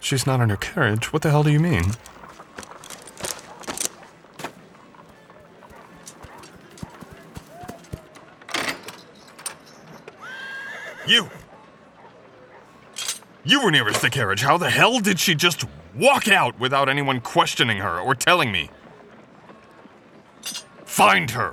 She's not in her carriage. What the hell do you mean? You were nearest the carriage. How the hell did she just walk out without anyone questioning her or telling me? Find her!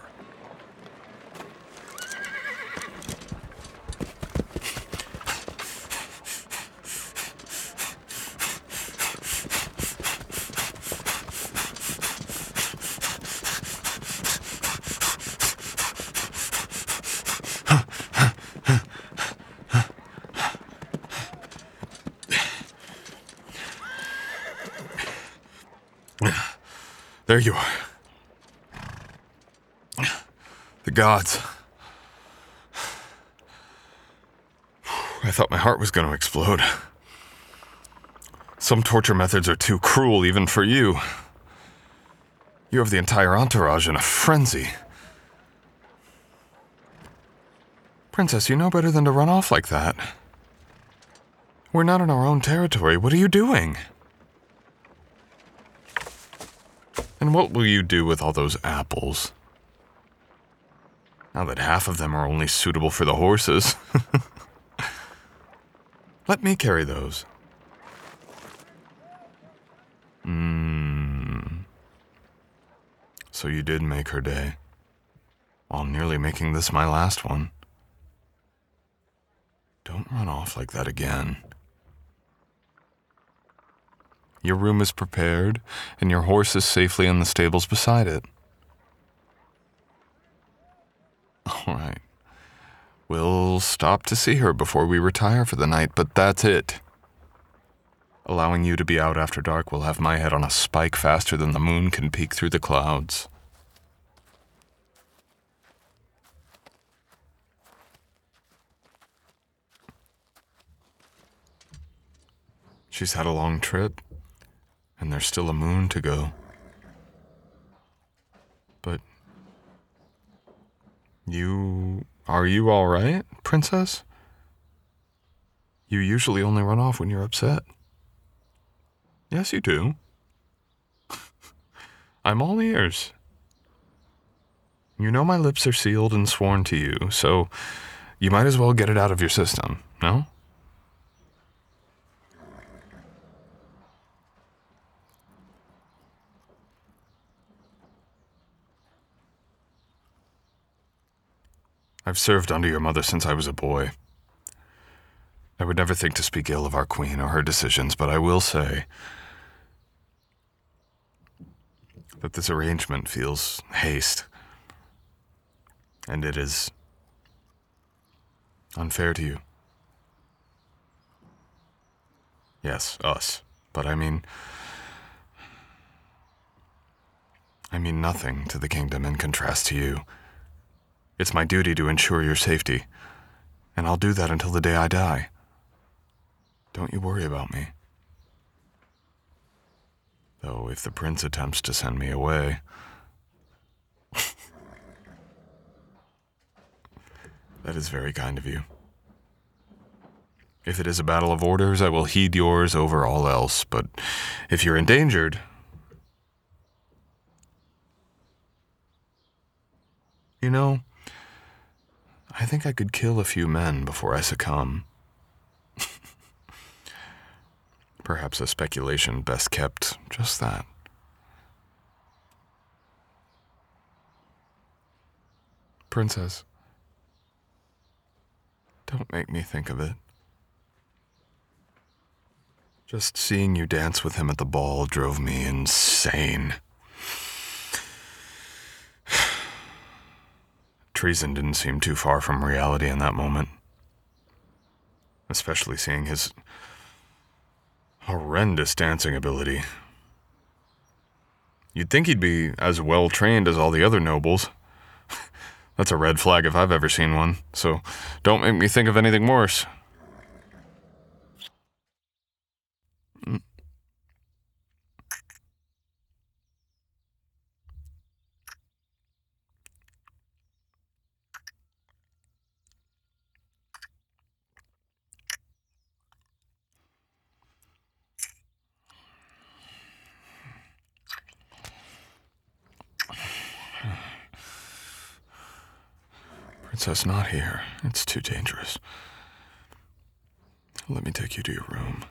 There you are. The gods. I thought my heart was going to explode. Some torture methods are too cruel even for you. You have the entire entourage in a frenzy. Princess, you know better than to run off like that. We're not in our own territory. What are you doing? And what will you do with all those apples? Now that half of them are only suitable for the horses. Let me carry those. So you did make her day, while nearly making this my last one. Don't run off like that again. Your room is prepared, and your horse is safely in the stables beside it. All right. We'll stop to see her before we retire for the night, but that's it. Allowing you to be out after dark will have my head on a spike faster than the moon can peek through the clouds. She's had a long trip, and there's still a moon to go. But are you all right, Princess? You usually only run off when you're upset. Yes, you do. I'm all ears. You know my lips are sealed and sworn to you, so you might as well get it out of your system, no? I've served under your mother since I was a boy. I would never think to speak ill of our queen or her decisions, but I will say that this arrangement feels haste, and it is unfair to you. Yes, us, but I mean nothing to the kingdom in contrast to you. It's my duty to ensure your safety, and I'll do that until the day I die. Don't you worry about me. Though if the prince attempts to send me away... That is very kind of you. If it is a battle of orders, I will heed yours over all else, but if you're endangered... You know, I think I could kill a few men before I succumb. Perhaps a speculation best kept just that. Princess, don't make me think of it. Just seeing you dance with him at the ball drove me insane. Treason didn't seem too far from reality in that moment. Especially seeing his horrendous dancing ability. You'd think he'd be as well trained as all the other nobles. That's a red flag if I've ever seen one, so don't make me think of anything worse. Princess, not here. It's too dangerous. Let me take you to your room.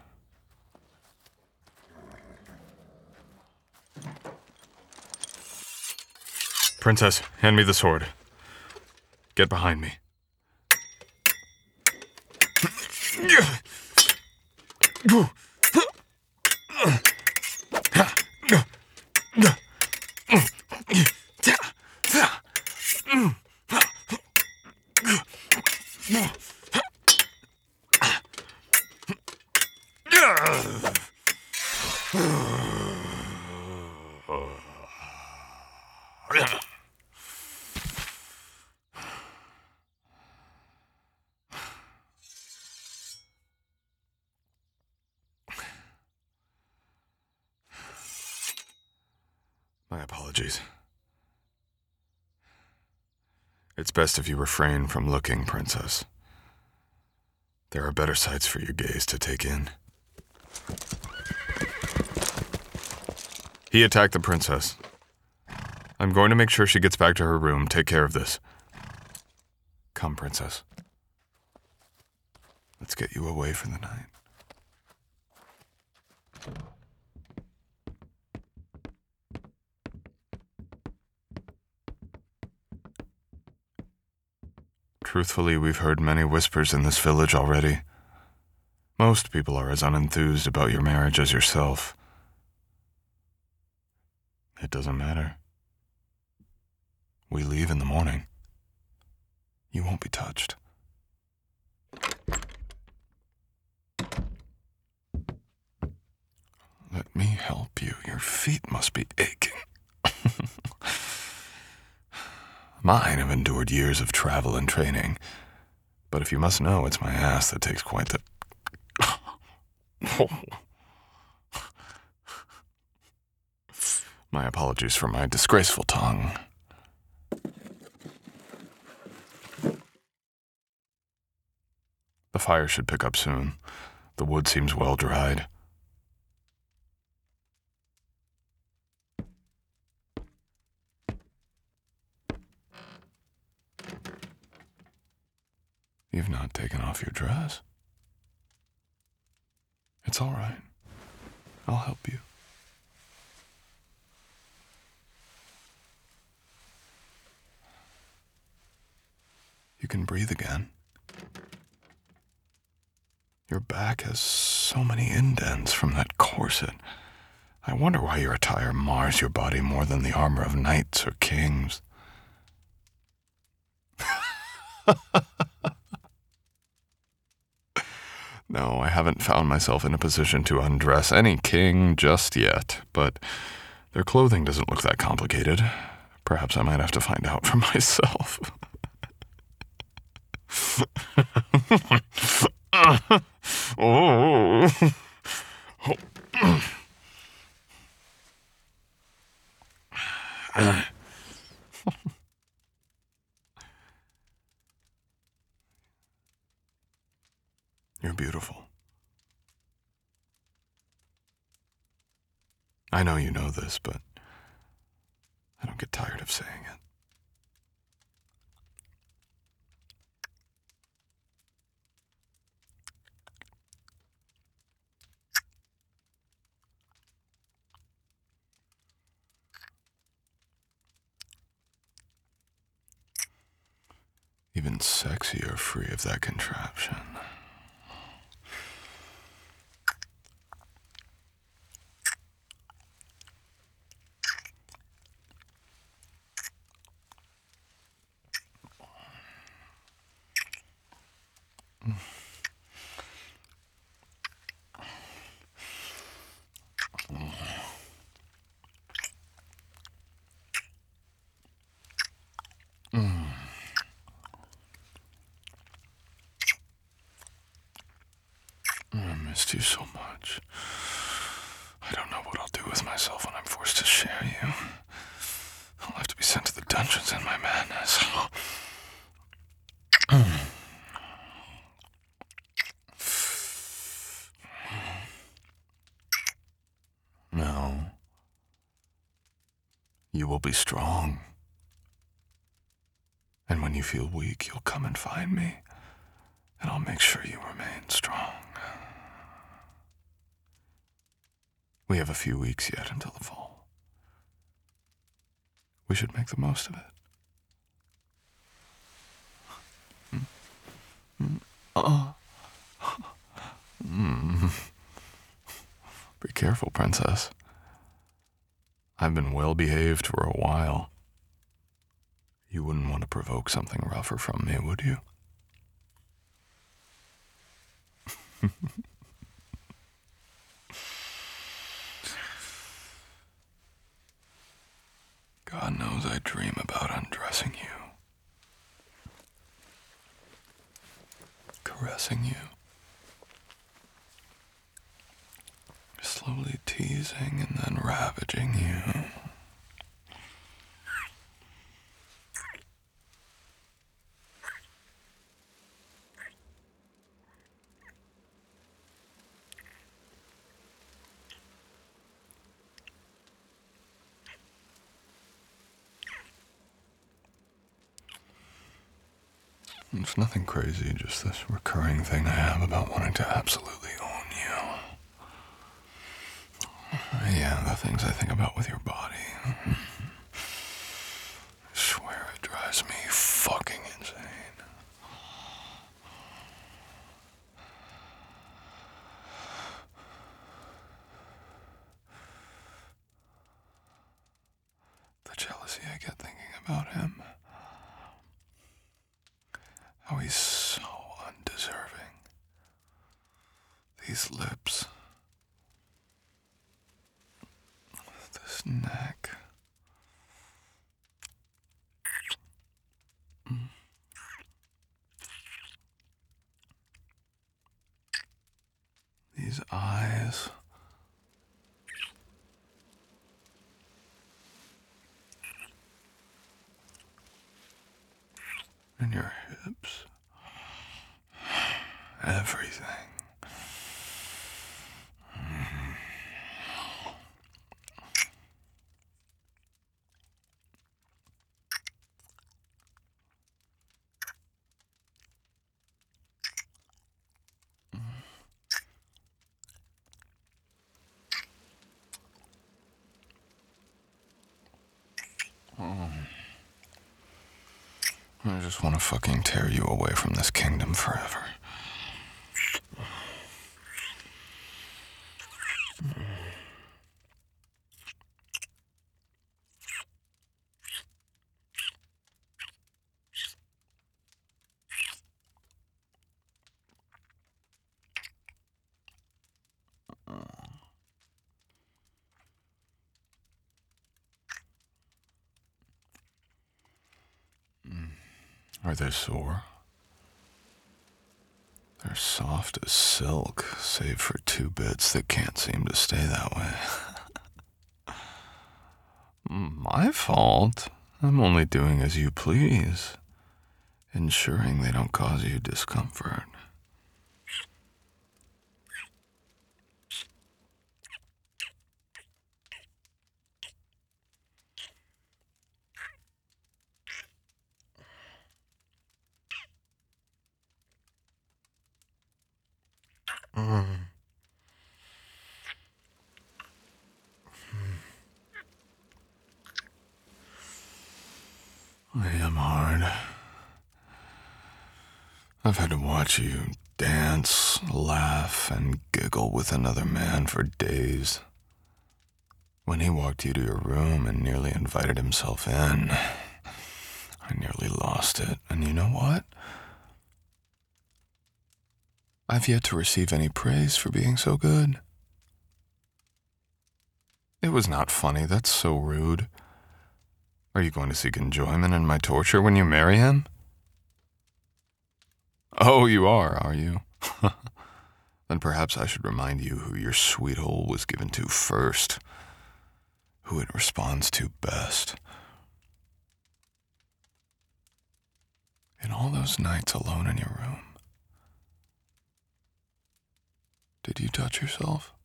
Princess, hand me the sword. Get behind me. My apologies. It's best if you refrain from looking, Princess. There are better sights for your gaze to take in. He attacked the princess. I'm going to make sure she gets back to her room. Take care of this. Come, Princess. Let's get you away for the night. Truthfully, we've heard many whispers in this village already. Most people are as unenthused about your marriage as yourself. It doesn't matter. We leave in the morning. You won't be touched. Let me help you. Your feet must be aching. Mine have endured years of travel and training, but if you must know, it's my ass that takes quite the... My apologies for my disgraceful tongue. The fire should pick up soon. The wood seems well dried. You've not taken off your dress. It's all right. I'll help you. You can breathe again. Your back has so many indents from that corset. I wonder why your attire mars your body more than the armor of knights or kings. No, I haven't found myself in a position to undress any king just yet, but their clothing doesn't look that complicated. Perhaps I might have to find out for myself. Oh. You're beautiful. I know you know this, but I don't get tired of saying it. Even sexier free of that contraption. I missed you so much. I don't know what I'll do with myself when I'm forced to share you. I'll have to be sent to the dungeons in my madness. No. You will be strong. And when you feel weak, you'll come and find me, and I'll make sure you remain strong. We have a few weeks yet until the fall. We should make the most of it. Be careful, princess. I've been well behaved for a while. You wouldn't want to provoke something rougher from me, would you? God knows I dream about undressing you, caressing you, slowly teasing and then ravaging you. It's nothing crazy, just this recurring thing I have about wanting to absolutely own you. Yeah, the things I think about with your body. I swear it drives me fucking insane. The jealousy I get thinking about him. How he's so undeserving. These lips. This neck. These eyes. And your hips. Everything. I just want to fucking tear you away from this kingdom forever. Are they sore? They're soft as silk, save for two bits that can't seem to stay that way. My fault. I'm only doing as you please, ensuring they don't cause you discomfort. I am hard. I've had to watch you dance, laugh, and giggle with another man for days. When he walked you to your room and nearly invited himself in, I nearly lost it. And you know what? I've yet to receive any praise for being so good. It was not funny. That's so rude. Are you going to seek enjoyment in my torture when you marry him? Oh, you are you? Then perhaps I should remind you who your sweet hole was given to first, who it responds to best. In all those nights alone in your room, did you touch yourself?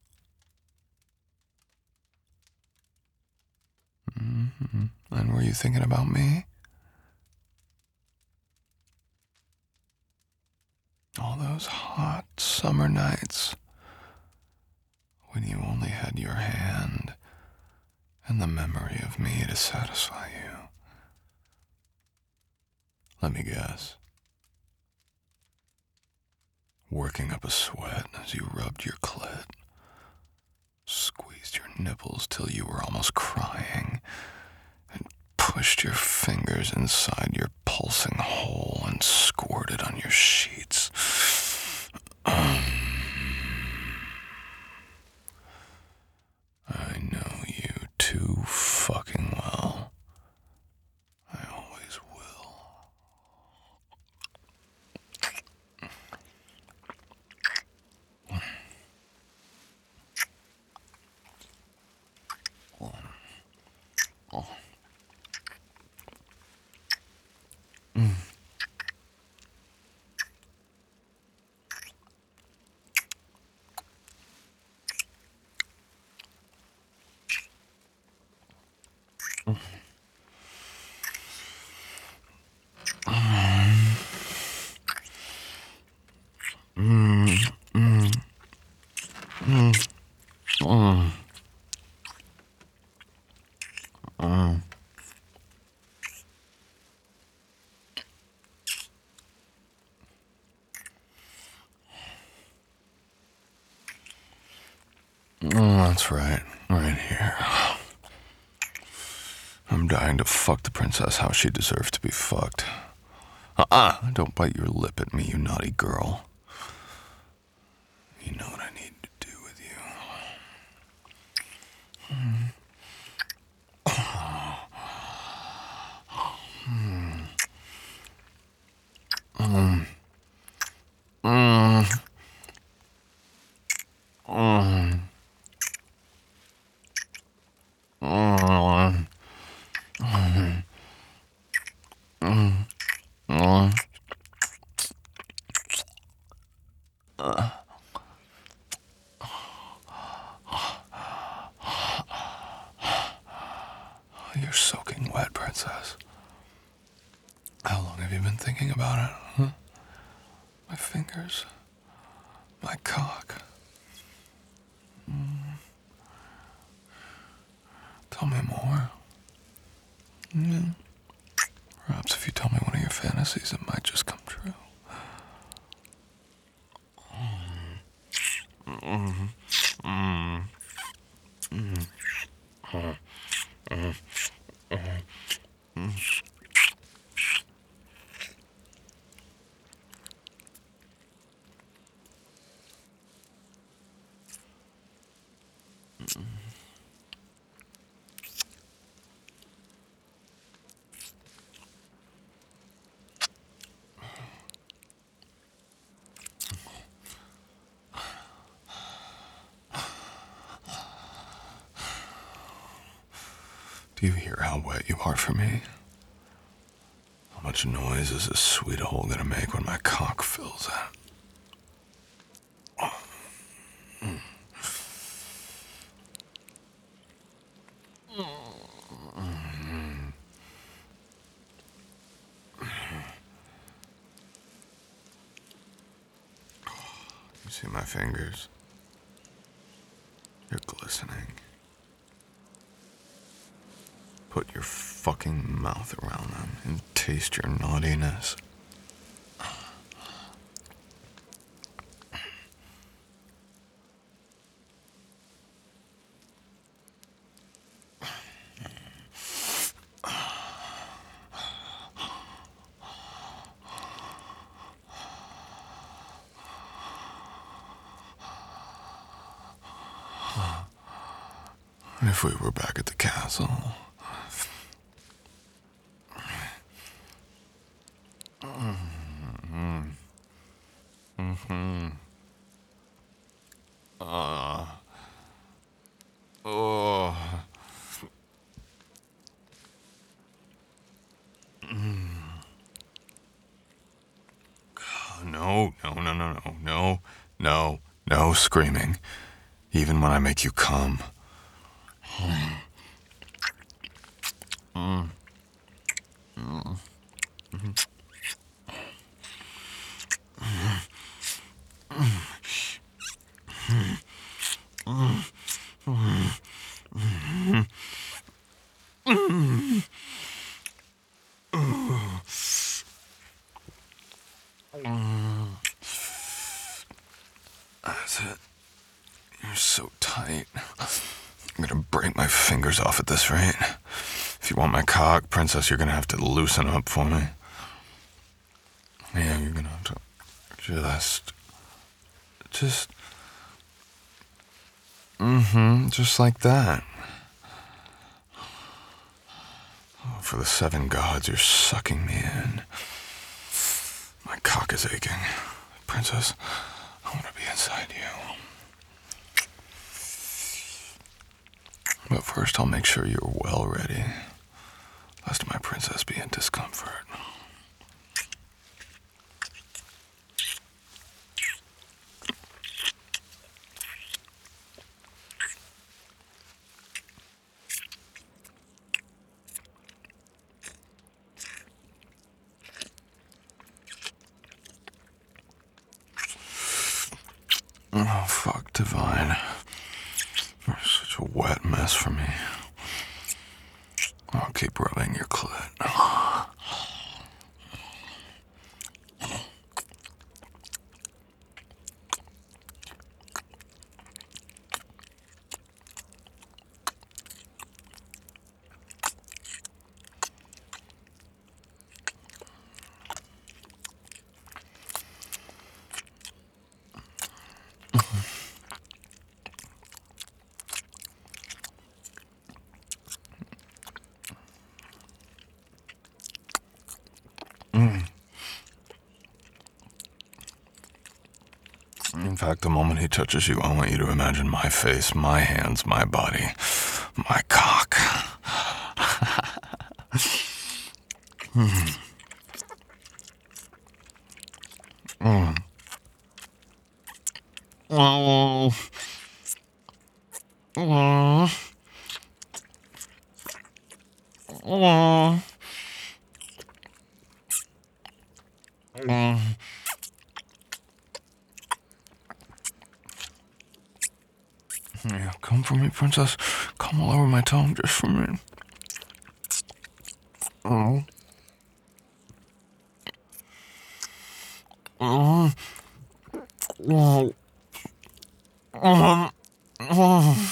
And were you thinking about me? those hot summer nights when you only had your hand and the memory of me to satisfy you. Let me guess. Working up a sweat as you rubbed your clit, squeezed your nipples till you were almost crying, and pushed your fingers inside your pulsing hole and squirted on your sheets. I know you too fucking well. I always will. That's right here. I'm dying to fuck the princess how she deserves to be fucked. Don't bite your lip at me, you naughty girl. You know what I need to do with you. You're soaking wet, princess. How long have you been thinking about it, huh? My fingers. My cock. Tell me more. Perhaps if you tell me one of your fantasies, it might just come true. Do you hear how wet you are for me? How much noise is this sweet hole gonna make when my cock fills it? You see my fingers? They're glistening. Put your fucking mouth around them and taste your naughtiness. If we were back at the castle. Oh. No screaming. Even when I make you come. That's it. You're so tight. I'm gonna break my fingers off at this rate. If you want my cock, Princess, you're gonna have to loosen up for me. Yeah, you're gonna have to just, just like that. Oh, for the 7 gods, you're sucking me in. My cock is aching. Princess, I want to be inside you. But first, I'll make sure you're well ready, lest my princess be in discomfort. Oh, fuck, Divine. You're such a wet mess for me. I'll keep rubbing your clit. In fact, the moment he touches you, I want you to imagine my face, my hands, my body, my cock. Oh. Oh. Oh. Yeah, come for me, princess. Come all over my tongue just for me. Oh. Oh. Oh. Oh. Oh.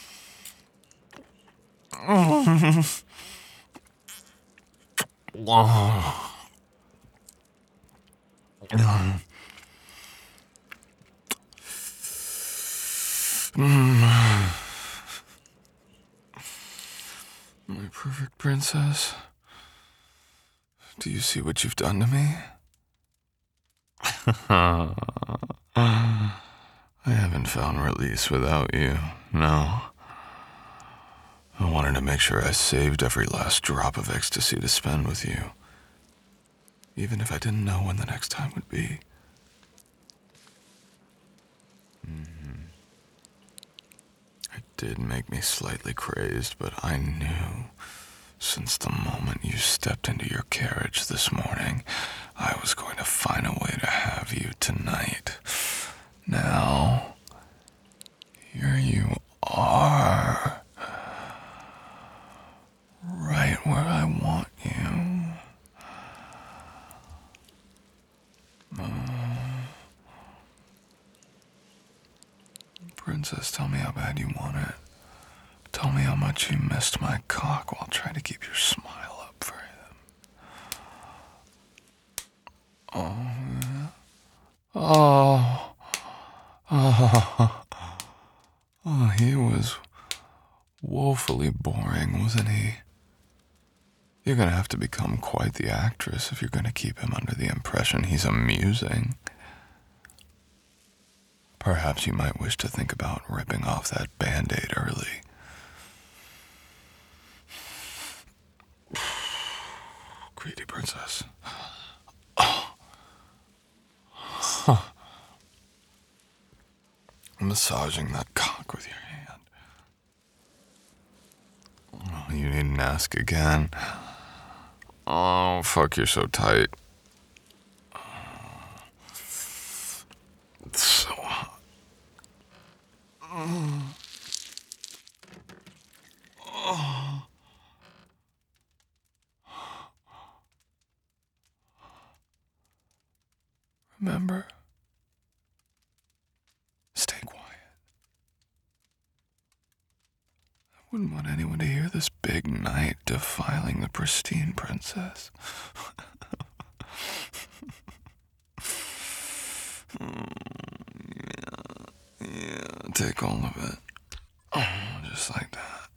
Oh. My perfect princess. Do you see what you've done to me? I haven't found release without you, no. I wanted to make sure I saved every last drop of ecstasy to spend with you, even if I didn't know when the next time would be. It did make me slightly crazed, but I knew since the moment you stepped into your carriage this morning, I was going to find a way to have you tonight. Now, here you are, right where I want you. Princess, tell me how bad you want it. Tell me how much you missed my cock while trying to keep your smile up for him. Oh, oh, oh, he was woefully boring, wasn't he? You're gonna have to become quite the actress if you're gonna keep him under the impression he's amusing. Perhaps you might wish to think about ripping off that Band-Aid early. Greedy princess. Massaging that cock with your hand. Oh, you needn't ask again. Oh, fuck, you're so tight. It's so hot. Remember? Stay Wouldn't want anyone to hear this big knight defiling the pristine princess. Yeah, take all of it. Just like that.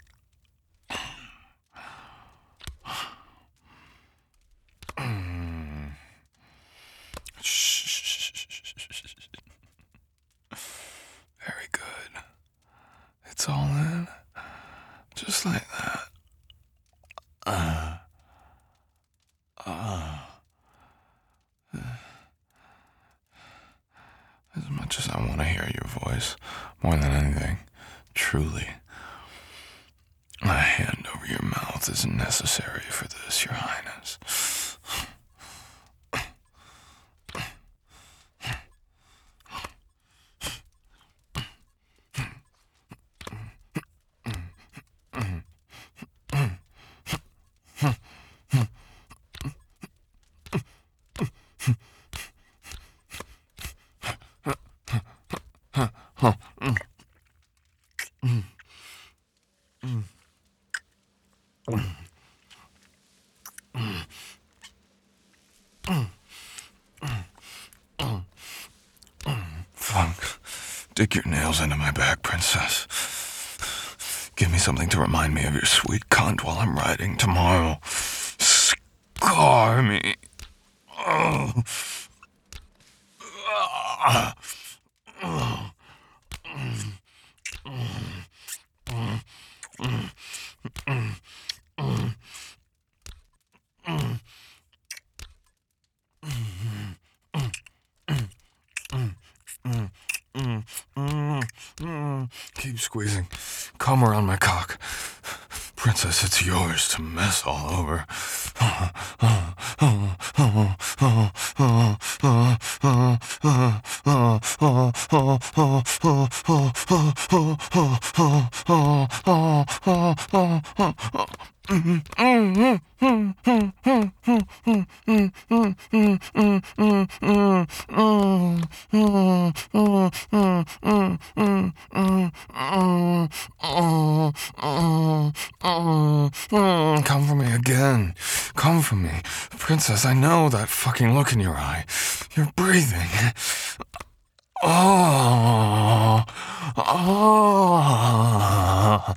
Very good. It's all in. Just like that. As much as I want to hear your voice, more than anything, truly, a hand over your mouth is necessary for this, Your Highness. Fuck. Dig your nails into my back, princess. Give me something to remind me of your sweet cunt while I'm riding tomorrow. Scar me. Oh. Keep squeezing. Come around my cock. Princess, it's yours to mess all over. Come for me again. Come for me. Princess, I know that fucking look in your eye. You're breathing. Oh. Oh.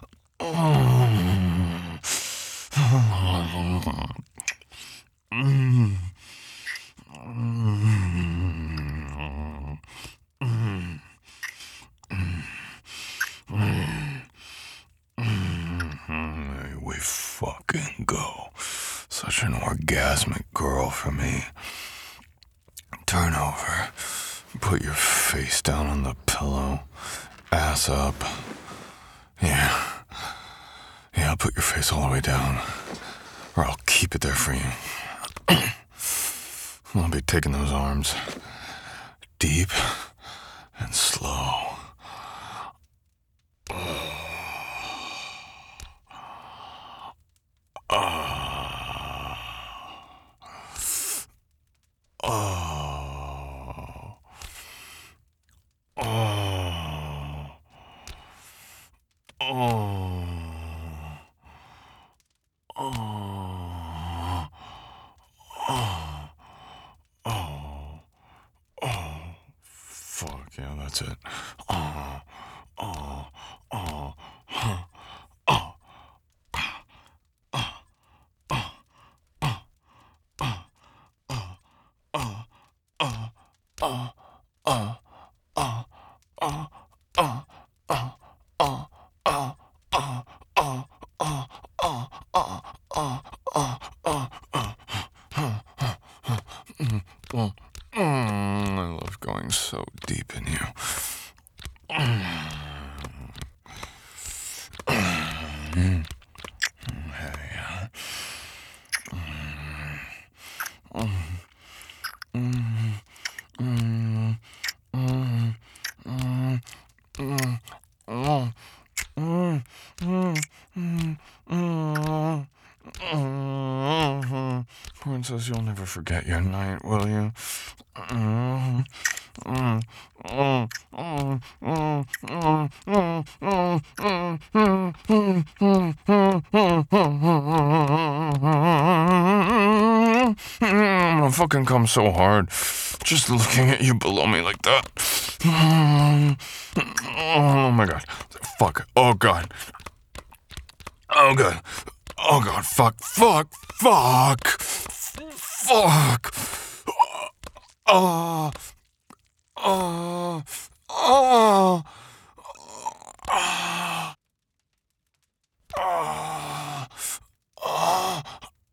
We fucking go. Such an orgasmic girl for me. Turn over. Put your face down on the pillow. Ass up. Yeah. Yeah, put your face all the way down. Or I'll keep it there for you. I'll be taking those arms. Deep and slow. Fuck yeah, that's it. I love going so deep in you. Princess, you'll never forget your night, will you? I'm gonna fucking come so hard. Just looking at you below me like that. Oh my god. Fuck. Oh god. Oh god. Oh god. Fuck. Fuck. Fuck. Fuck. Oh. Oh. Oh. Oh. Oh. Oh.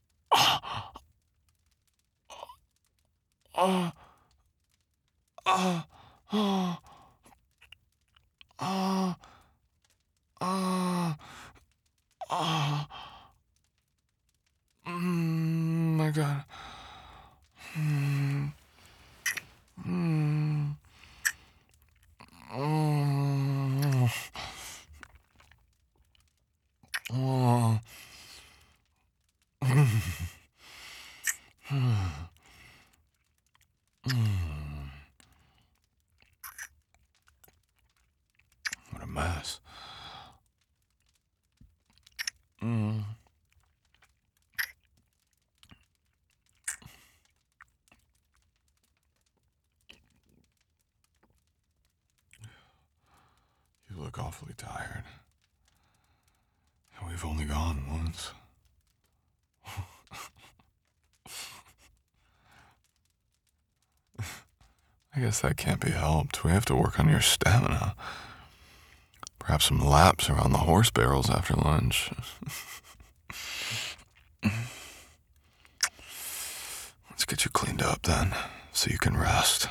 Oh. Oh. Oh. Oh. Oh. Oh. My god. Mm. Mm. Oh. Oh. What a mess. Mm. You look awfully tired. And we've only gone once. I guess that can't be helped. We have to work on your stamina. Perhaps some laps around the horse barrels after lunch. Let's get you cleaned up then, so you can rest.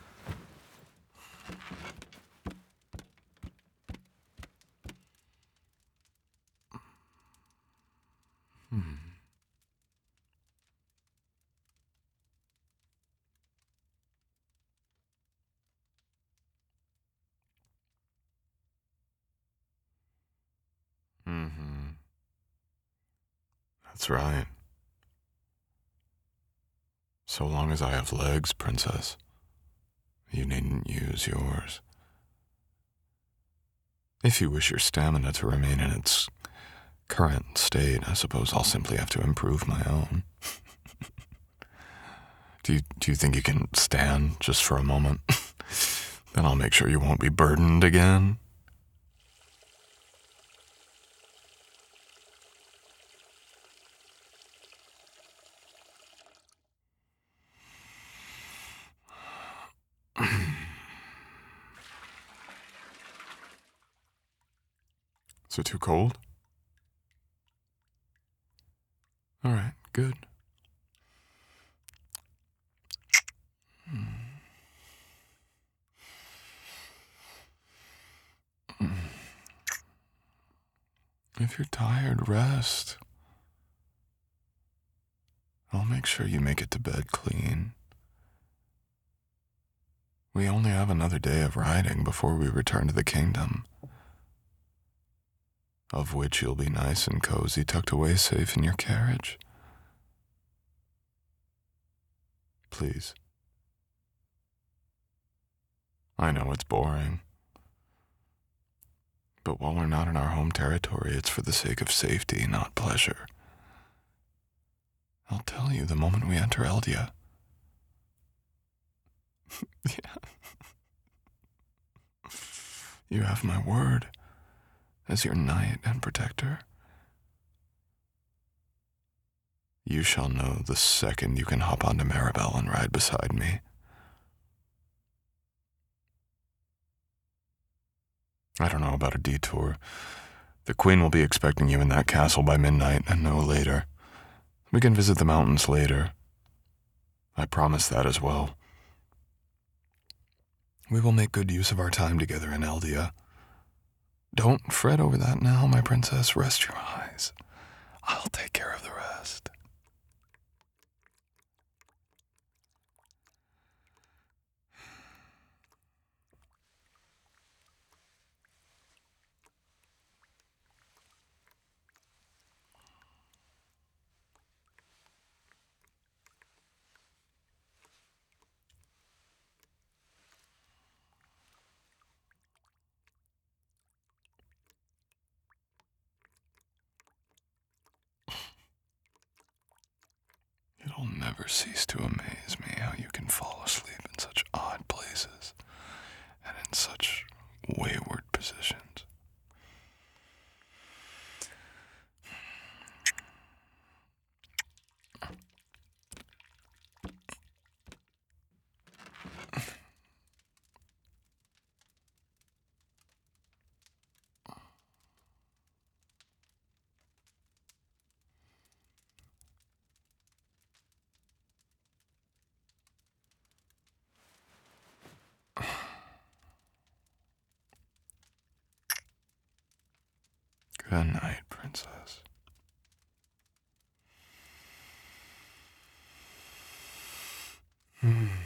Mm-hmm. That's right. So long as I have legs, Princess, you needn't use yours. If you wish your stamina to remain in its current state, I suppose I'll simply have to improve my own. Do you think you can stand just for a moment? Then I'll make sure you won't be burdened again. Is it too cold? All right, good. If you're tired, rest. I'll make sure you make it to bed clean. We only have another day of riding before we return to the kingdom, of which you'll be nice and cozy, tucked away safe in your carriage. Please. I know it's boring, but while we're not in our home territory, it's for the sake of safety, not pleasure. I'll tell you the moment we enter Eldia. Yeah. You have my word as your knight and protector. You shall know the second you can hop onto Maribel and ride beside me. I don't know about a detour. The Queen will be expecting you in that castle by midnight and no later. We can visit the mountains later. I promise that as well. We will make good use of our time together in Eldia. Don't fret over that now, my princess. Rest your eyes. I'll take care of the rest. never cease to amaze me how you can fall asleep in such odd places and in such wayward positions. Good night, Princess. Hmm.